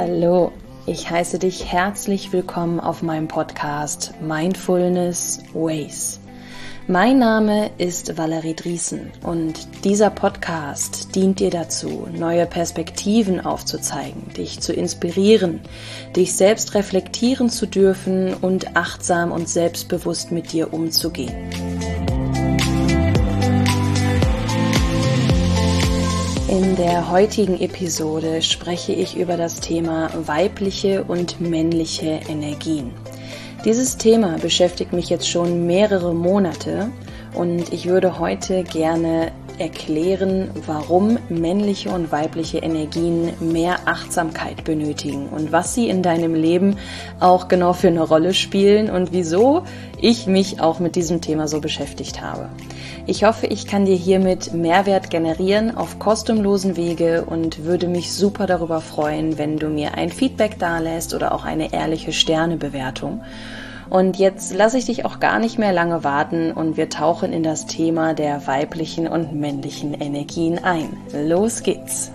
Hallo, ich heiße dich herzlich willkommen auf meinem Podcast Mindfulness Ways. Mein Name ist Valerie Drießen und dieser Podcast dient dir dazu, neue Perspektiven aufzuzeigen, dich zu inspirieren, dich selbst reflektieren zu dürfen und achtsam und selbstbewusst mit dir umzugehen. In der heutigen Episode spreche ich über das Thema weibliche und männliche Energien. Dieses Thema beschäftigt mich jetzt schon mehrere Monate und ich würde heute gerne erklären, warum männliche und weibliche Energien mehr Achtsamkeit benötigen und was sie in deinem Leben auch genau für eine Rolle spielen und wieso ich mich auch mit diesem Thema so beschäftigt habe. Ich hoffe, ich kann dir hiermit Mehrwert generieren auf kostenlosen Wege und würde mich super darüber freuen, wenn du mir ein Feedback dalässt oder auch eine ehrliche Sternebewertung. Und jetzt lasse ich dich auch gar nicht mehr lange warten und wir tauchen in das Thema der weiblichen und männlichen Energien ein. Los geht's!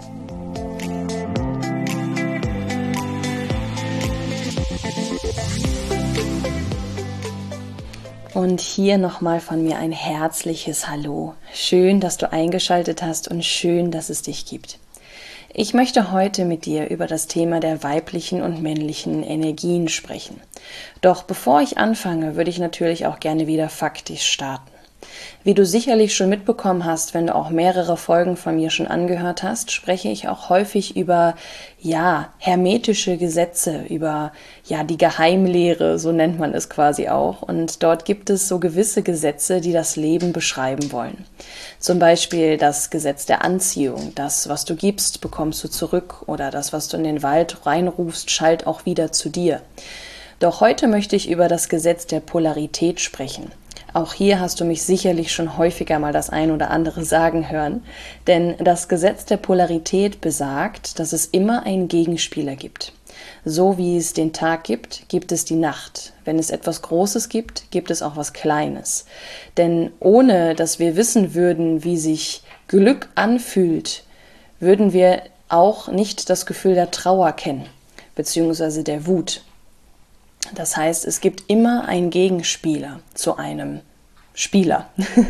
Und hier nochmal von mir ein herzliches Hallo. Schön, dass du eingeschaltet hast und schön, dass es dich gibt. Ich möchte heute mit dir über das Thema der weiblichen und männlichen Energien sprechen. Doch bevor ich anfange, würde ich natürlich auch gerne wieder faktisch starten. Wie du sicherlich schon mitbekommen hast, wenn du auch mehrere Folgen von mir schon angehört hast, spreche ich auch häufig über, hermetische Gesetze, über, die Geheimlehre, so nennt man es quasi auch. Und dort gibt es so gewisse Gesetze, die das Leben beschreiben wollen. Zum Beispiel das Gesetz der Anziehung. Das, was du gibst, bekommst du zurück. Oder das, was du in den Wald reinrufst, schallt auch wieder zu dir. Doch heute möchte ich über das Gesetz der Polarität sprechen. Auch hier hast du mich sicherlich schon häufiger mal das ein oder andere sagen hören, denn das Gesetz der Polarität besagt, dass es immer einen Gegenspieler gibt. So wie es den Tag gibt, gibt es die Nacht. Wenn es etwas Großes gibt, gibt es auch was Kleines. Denn ohne dass wir wissen würden, wie sich Glück anfühlt, würden wir auch nicht das Gefühl der Trauer kennen, beziehungsweise der Wut. Das heißt, es gibt immer einen Gegenspieler zu einem Spieler.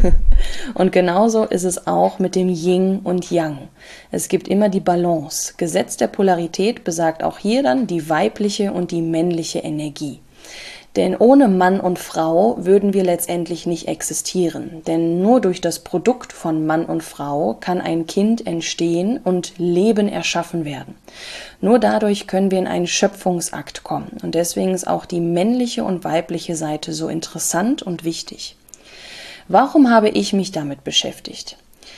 Und genauso ist es auch mit dem Yin und Yang. Es gibt immer die Balance. Gesetz der Polarität besagt auch hier dann die weibliche und die männliche Energie. Denn ohne Mann und Frau würden wir letztendlich nicht existieren. Denn nur durch das Produkt von Mann und Frau kann ein Kind entstehen und Leben erschaffen werden. Nur dadurch können wir in einen Schöpfungsakt kommen. Und deswegen ist auch die männliche und weibliche Seite so interessant und wichtig. Warum habe ich mich damit beschäftigt?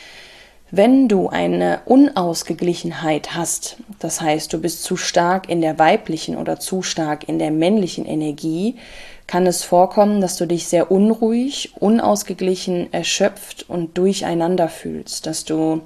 Wenn du eine Unausgeglichenheit hast, das heißt, du bist zu stark in der weiblichen oder zu stark in der männlichen Energie, kann es vorkommen, dass du dich sehr unruhig, unausgeglichen, erschöpft und durcheinander fühlst, dass du,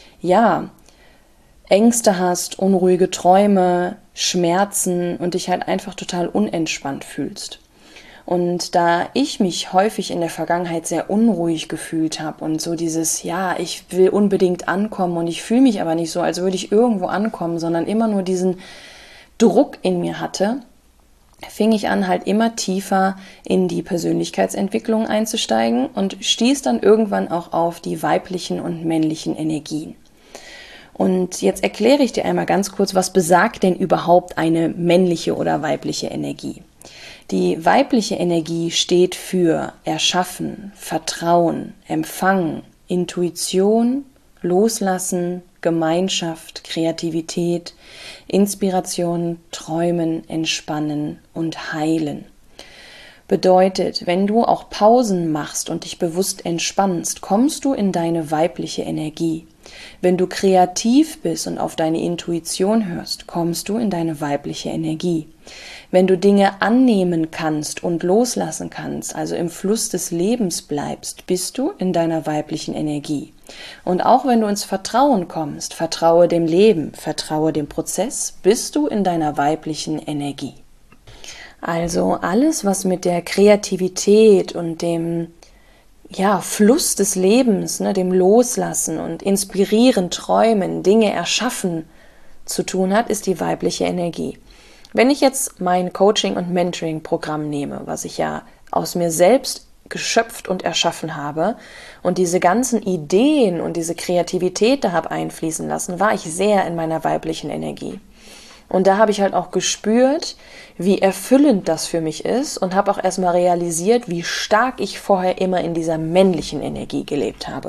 Ängste hast, unruhige Träume, Schmerzen und dich halt einfach total unentspannt fühlst. Und da ich mich häufig in der Vergangenheit sehr unruhig gefühlt habe und so dieses, ich will unbedingt ankommen und ich fühle mich aber nicht so, als würde ich irgendwo ankommen, sondern immer nur diesen Druck in mir hatte, fing ich an, halt immer tiefer in die Persönlichkeitsentwicklung einzusteigen und stieß dann irgendwann auch auf die weiblichen und männlichen Energien. Und jetzt erkläre ich dir einmal ganz kurz, was besagt denn überhaupt eine männliche oder weibliche Energie? Die weibliche Energie steht für Erschaffen, Vertrauen, Empfangen, Intuition, Loslassen, Gemeinschaft, Kreativität, Inspiration, Träumen, Entspannen und Heilen. Bedeutet, wenn du auch Pausen machst und dich bewusst entspannst, kommst du in deine weibliche Energie. Wenn du kreativ bist und auf deine Intuition hörst, kommst du in deine weibliche Energie. Wenn du Dinge annehmen kannst und loslassen kannst, also im Fluss des Lebens bleibst, bist du in deiner weiblichen Energie. Und auch wenn du ins Vertrauen kommst, vertraue dem Leben, vertraue dem Prozess, bist du in deiner weiblichen Energie. Also alles, was mit der Kreativität und dem Fluss des Lebens, dem Loslassen und Inspirieren, Träumen, Dinge erschaffen zu tun hat, ist die weibliche Energie. Wenn ich jetzt mein Coaching- und Mentoring-Programm nehme, was ich ja aus mir selbst geschöpft und erschaffen habe und diese ganzen Ideen und diese Kreativität da habe einfließen lassen, war ich sehr in meiner weiblichen Energie. Und da habe ich halt auch gespürt, wie erfüllend das für mich ist und habe auch erstmal realisiert, wie stark ich vorher immer in dieser männlichen Energie gelebt habe.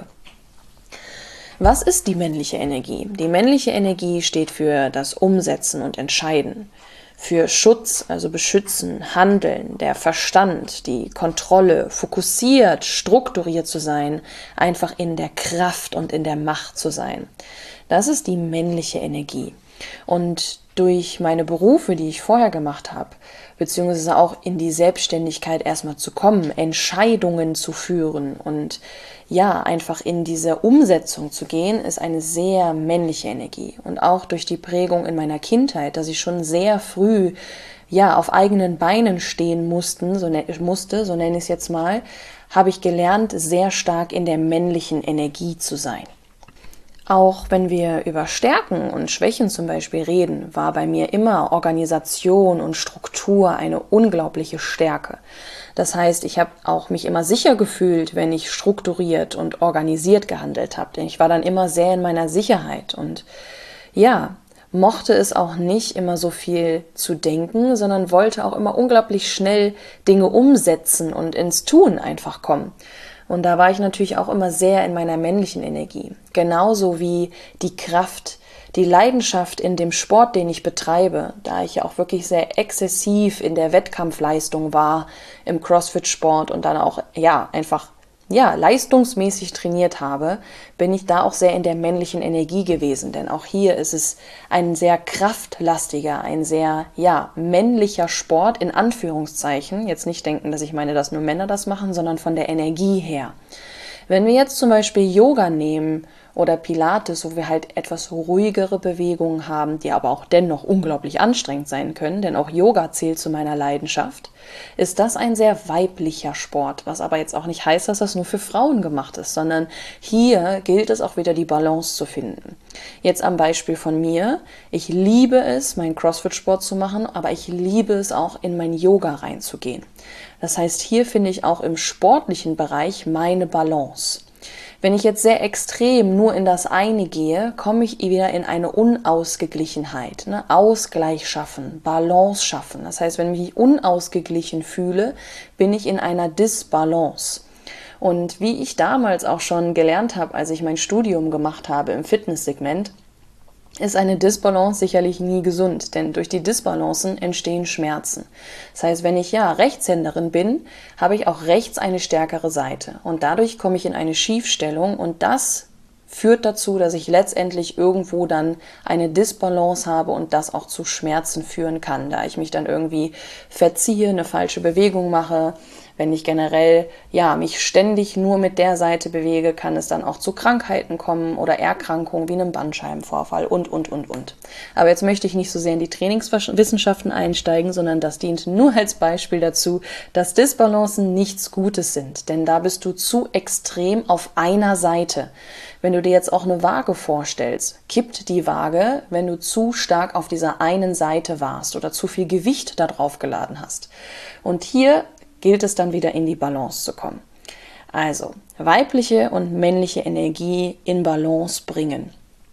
Was ist die männliche Energie? Die männliche Energie steht für das Umsetzen und Entscheiden, für Schutz, also beschützen, handeln, der Verstand, die Kontrolle, fokussiert, strukturiert zu sein, einfach in der Kraft und in der Macht zu sein. Das ist die männliche Energie. Und durch meine Berufe, die ich vorher gemacht habe, beziehungsweise auch in die Selbstständigkeit erstmal zu kommen, Entscheidungen zu führen und ja, einfach in diese Umsetzung zu gehen, ist eine sehr männliche Energie. Und auch durch die Prägung in meiner Kindheit, dass ich schon sehr früh ja auf eigenen Beinen stehen musste, so nenne ich es jetzt mal, habe ich gelernt, sehr stark in der männlichen Energie zu sein. Auch wenn wir über Stärken und Schwächen zum Beispiel reden, war bei mir immer Organisation und Struktur eine unglaubliche Stärke. Das heißt, ich habe auch mich immer sicher gefühlt, wenn ich strukturiert und organisiert gehandelt habe. Denn ich war dann immer sehr in meiner Sicherheit und ja, mochte es auch nicht immer so viel zu denken, sondern wollte auch immer unglaublich schnell Dinge umsetzen und ins Tun einfach kommen. Und da war ich natürlich auch immer sehr in meiner männlichen Energie. Genauso wie die Kraft, die Leidenschaft in dem Sport, den ich betreibe, da ich ja auch wirklich sehr exzessiv in der Wettkampfleistung war, im CrossFit-Sport und dann auch, ja, einfach leistungsmäßig trainiert habe, bin ich da auch sehr in der männlichen Energie gewesen. Denn auch hier ist es ein sehr kraftlastiger, ein sehr, männlicher Sport, in Anführungszeichen. Jetzt nicht denken, dass ich meine, dass nur Männer das machen, sondern von der Energie her. Wenn wir jetzt zum Beispiel Yoga nehmen oder Pilates, wo wir halt etwas ruhigere Bewegungen haben, die aber auch dennoch unglaublich anstrengend sein können, denn auch Yoga zählt zu meiner Leidenschaft, ist das ein sehr weiblicher Sport, was aber jetzt auch nicht heißt, dass das nur für Frauen gemacht ist, sondern hier gilt es auch wieder, die Balance zu finden. Jetzt am Beispiel von mir, ich liebe es, meinen CrossFit-Sport zu machen, aber ich liebe es auch, in mein Yoga reinzugehen. Das heißt, hier finde ich auch im sportlichen Bereich meine Balance. Wenn ich jetzt sehr extrem nur in das eine gehe, komme ich wieder in eine Unausgeglichenheit. Ausgleich schaffen, Balance schaffen. Das heißt, wenn ich mich unausgeglichen fühle, bin ich in einer Disbalance. Und wie ich damals auch schon gelernt habe, als ich mein Studium gemacht habe im Fitnesssegment, ist eine Disbalance sicherlich nie gesund, denn durch die Disbalancen entstehen Schmerzen. Das heißt, wenn ich Rechtshänderin bin, habe ich auch rechts eine stärkere Seite und dadurch komme ich in eine Schiefstellung und das führt dazu, dass ich letztendlich irgendwo dann eine Disbalance habe und das auch zu Schmerzen führen kann, da ich mich dann irgendwie verziehe, eine falsche Bewegung mache. Wenn ich generell mich ständig nur mit der Seite bewege, kann es dann auch zu Krankheiten kommen oder Erkrankungen wie einem Bandscheibenvorfall und. Aber jetzt möchte ich nicht so sehr in die Trainingswissenschaften einsteigen, sondern das dient nur als Beispiel dazu, dass Disbalancen nichts Gutes sind, denn da bist du zu extrem auf einer Seite. Wenn du dir jetzt auch eine Waage vorstellst, kippt die Waage, wenn du zu stark auf dieser einen Seite warst oder zu viel Gewicht da drauf geladen hast. Und hier gilt es dann wieder in die Balance zu kommen. Also, weibliche und männliche Energie in Balance bringen.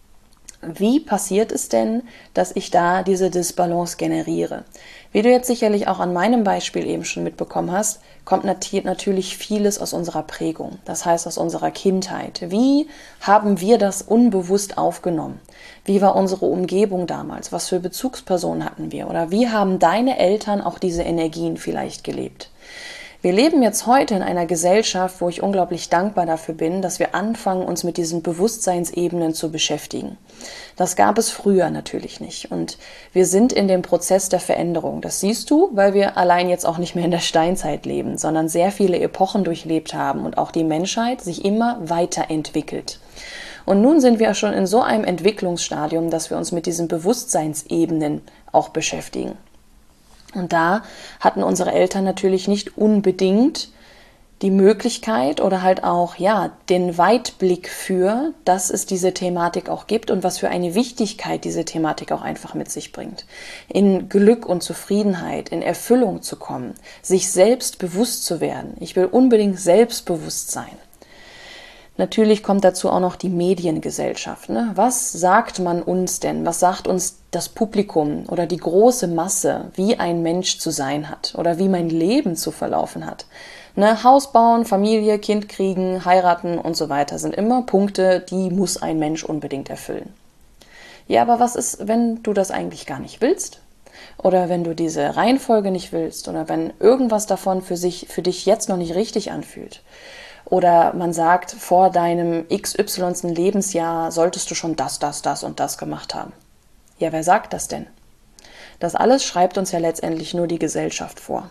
Wie passiert es denn, dass ich da diese Disbalance generiere? Wie du jetzt sicherlich auch an meinem Beispiel eben schon mitbekommen hast, kommt natürlich vieles aus unserer Prägung, das heißt aus unserer Kindheit. Wie haben wir das unbewusst aufgenommen? Wie war unsere Umgebung damals? Was für Bezugspersonen hatten wir? Oder wie haben deine Eltern auch diese Energien vielleicht gelebt? Wir leben jetzt heute in einer Gesellschaft, wo ich unglaublich dankbar dafür bin, dass wir anfangen, uns mit diesen Bewusstseinsebenen zu beschäftigen. Das gab es früher natürlich nicht. Und wir sind in dem Prozess der Veränderung. Das siehst du, weil wir allein jetzt auch nicht mehr in der Steinzeit leben, sondern sehr viele Epochen durchlebt haben und auch die Menschheit sich immer weiterentwickelt. Und nun sind wir schon in so einem Entwicklungsstadium, dass wir uns mit diesen Bewusstseinsebenen auch beschäftigen. Und da hatten unsere Eltern natürlich nicht unbedingt die Möglichkeit oder halt auch, den Weitblick für, dass es diese Thematik auch gibt und was für eine Wichtigkeit diese Thematik auch einfach mit sich bringt. In Glück und Zufriedenheit, in Erfüllung zu kommen, sich selbst bewusst zu werden. Ich will unbedingt selbstbewusst sein. Natürlich kommt dazu auch noch die Mediengesellschaft. Ne? Was sagt man uns denn? Was sagt uns das Publikum oder die große Masse, wie ein Mensch zu sein hat oder wie mein Leben zu verlaufen hat? Ne? Haus bauen, Familie, Kind kriegen, heiraten und so weiter sind immer Punkte, die muss ein Mensch unbedingt erfüllen. Ja, aber was ist, wenn du das eigentlich gar nicht willst? Oder wenn du diese Reihenfolge nicht willst oder wenn irgendwas davon für dich jetzt noch nicht richtig anfühlt? Oder man sagt, vor deinem XY. Lebensjahr solltest du schon das und das gemacht haben. Ja, wer sagt das denn? Das alles schreibt uns ja letztendlich nur die Gesellschaft vor.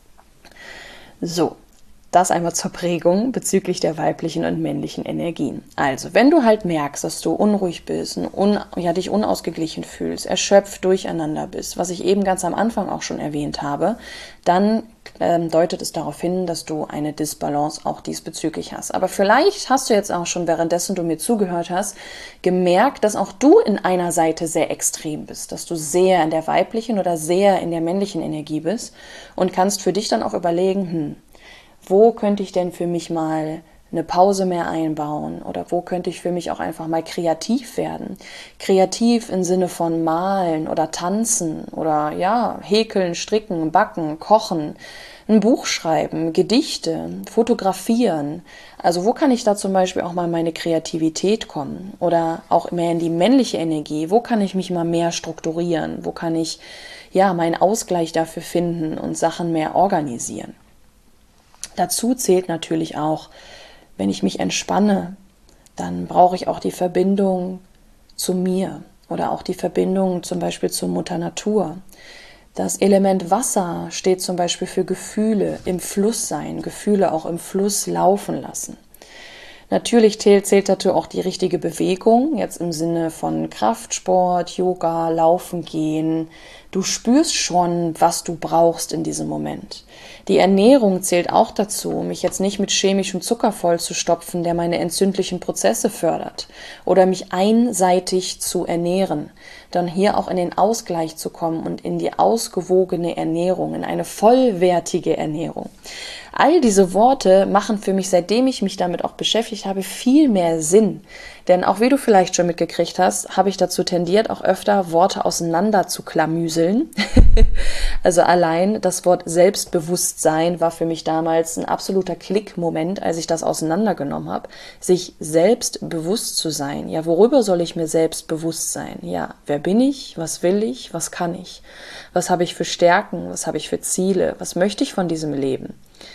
So, das einmal zur Prägung bezüglich der weiblichen und männlichen Energien. Also, wenn du halt merkst, dass du unruhig bist, dich unausgeglichen fühlst, erschöpft, durcheinander bist, was ich eben ganz am Anfang auch schon erwähnt habe, dann deutet es darauf hin, dass du eine Disbalance auch diesbezüglich hast. Aber vielleicht hast du jetzt auch schon, währenddessen du mir zugehört hast, gemerkt, dass auch du in einer Seite sehr extrem bist, dass du sehr in der weiblichen oder sehr in der männlichen Energie bist und kannst für dich dann auch überlegen, wo könnte ich denn für mich mal eine Pause mehr einbauen oder wo könnte ich für mich auch einfach mal kreativ werden? Kreativ im Sinne von malen oder tanzen oder häkeln, stricken, backen, kochen, ein Buch schreiben, Gedichte, fotografieren. Also wo kann ich da zum Beispiel auch mal meine Kreativität kommen oder auch mehr in die männliche Energie? Wo kann ich mich mal mehr strukturieren? Wo kann ich meinen Ausgleich dafür finden und Sachen mehr organisieren? Dazu zählt natürlich auch, wenn ich mich entspanne, dann brauche ich auch die Verbindung zu mir oder auch die Verbindung zum Beispiel zur Mutter Natur. Das Element Wasser steht zum Beispiel für Gefühle im Fluss sein, Gefühle auch im Fluss laufen lassen. Natürlich zählt dazu auch die richtige Bewegung, jetzt im Sinne von Kraftsport, Yoga, Laufen gehen. Du spürst schon, was du brauchst in diesem Moment. Die Ernährung zählt auch dazu, mich jetzt nicht mit chemischem Zucker vollzustopfen, der meine entzündlichen Prozesse fördert, oder mich einseitig zu ernähren, dann hier auch in den Ausgleich zu kommen und in die ausgewogene Ernährung, in eine vollwertige Ernährung. All diese Worte machen für mich, seitdem ich mich damit auch beschäftigt habe, viel mehr Sinn. Denn auch wie du vielleicht schon mitgekriegt hast, habe ich dazu tendiert, auch öfter Worte auseinander zu klamüseln. Also allein das Wort Selbstbewusstsein war für mich damals ein absoluter Klickmoment, als ich das auseinandergenommen habe. Sich selbst bewusst zu sein. Ja, worüber soll ich mir selbst bewusst sein? Ja, wer bin ich? Was will ich? Was kann ich? Was habe ich für Stärken? Was habe ich für Ziele? Was möchte ich von diesem Leben?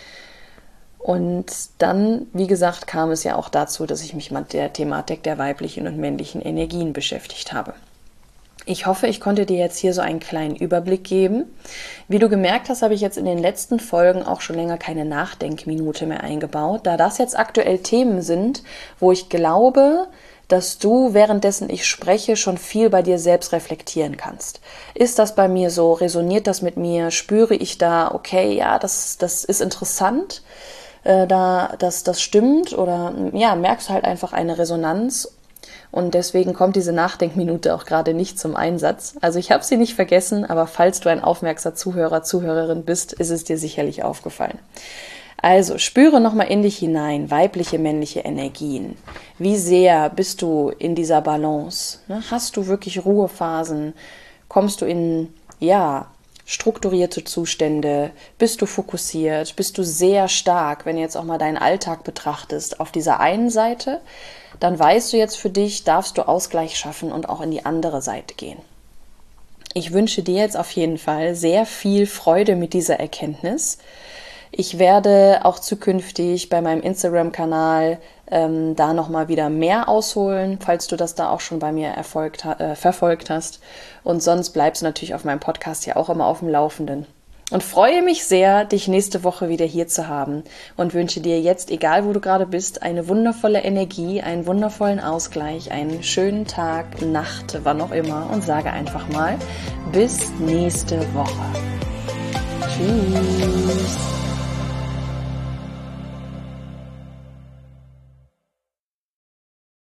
Und dann, wie gesagt, kam es ja auch dazu, dass ich mich mit der Thematik der weiblichen und männlichen Energien beschäftigt habe. Ich hoffe, ich konnte dir jetzt hier so einen kleinen Überblick geben. Wie du gemerkt hast, habe ich jetzt in den letzten Folgen auch schon länger keine Nachdenkminute mehr eingebaut, da das jetzt aktuell Themen sind, wo ich glaube, dass du, währenddessen ich spreche, schon viel bei dir selbst reflektieren kannst. Ist das bei mir so? Resoniert das mit mir? Spüre ich da, okay, ja, das ist interessant, das stimmt? Oder merkst du halt einfach eine Resonanz? Und deswegen kommt diese Nachdenkminute auch gerade nicht zum Einsatz. Also ich habe sie nicht vergessen, aber falls du ein aufmerksamer Zuhörer, Zuhörerin bist, ist es dir sicherlich aufgefallen. Also spüre nochmal in dich hinein, weibliche, männliche Energien. Wie sehr bist du in dieser Balance? Hast du wirklich Ruhephasen? Kommst du in, strukturierte Zustände? Bist du fokussiert? Bist du sehr stark, wenn du jetzt auch mal deinen Alltag betrachtest, auf dieser einen Seite? Dann weißt du jetzt für dich, darfst du Ausgleich schaffen und auch in die andere Seite gehen. Ich wünsche dir jetzt auf jeden Fall sehr viel Freude mit dieser Erkenntnis. Ich werde auch zukünftig bei meinem Instagram-Kanal da nochmal wieder mehr ausholen, falls du das da auch schon bei mir verfolgt hast. Und sonst bleibst du natürlich auf meinem Podcast ja auch immer auf dem Laufenden. Und freue mich sehr, dich nächste Woche wieder hier zu haben und wünsche dir jetzt, egal wo du gerade bist, eine wundervolle Energie, einen wundervollen Ausgleich, einen schönen Tag, Nacht, wann auch immer und sage einfach mal, bis nächste Woche. Tschüss.